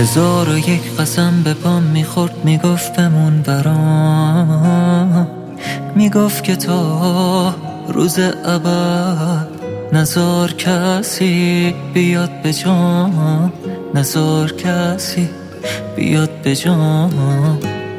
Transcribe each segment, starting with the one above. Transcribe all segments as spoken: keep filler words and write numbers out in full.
هزار و یک قسم به پام میخورد، میگفت بمون برام، میگفت که تا روز ابد نزار کسی بیاد به جام، نزار کسی بیاد به جام.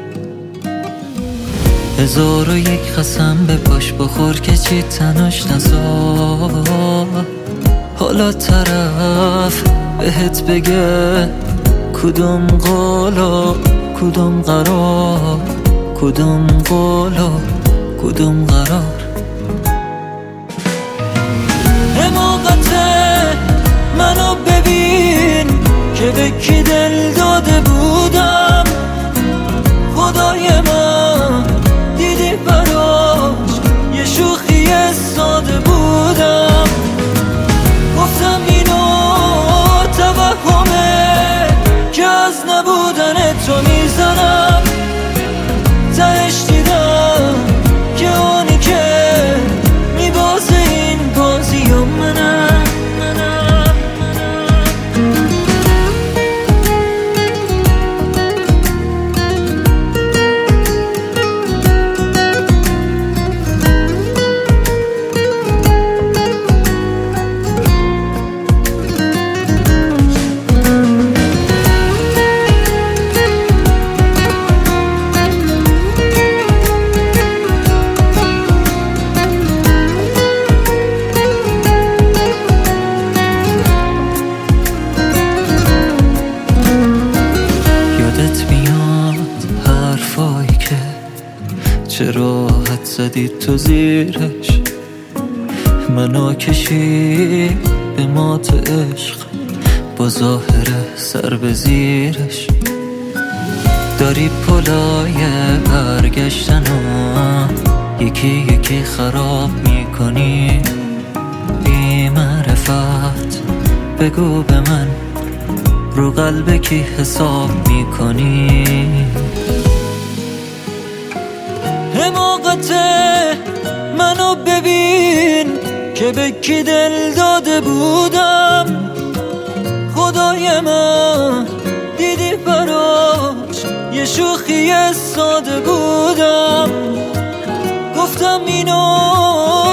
هزار و یک قسم به پاش بخور که چی تناش نزار، حالا طرف بهت بگه کدوم قولا کدوم قرار، کدوم قولا کدوم قرار. حماقته منو ببین که به کی دل داده بودم، خدای من دیدی براش یه شوخی ساده بودم. گفتم اینو توهمه که از نبودن تو میزنم، تهش دیدم که اونی که میبازه این بازی و منم منم چه راحت زدی تو زیرش، منو کشی به مات عشق با ظاهر سر به زیرش. داری پلای برگشتن و یکی یکی خراب میکنی، بی معرفت بگو به من رو قلب کی حساب میکنی. حماقته منو ببین که به کی دل داده بودم، خدای من دیدی براش یه شوخی ساده بودم. گفتم اینو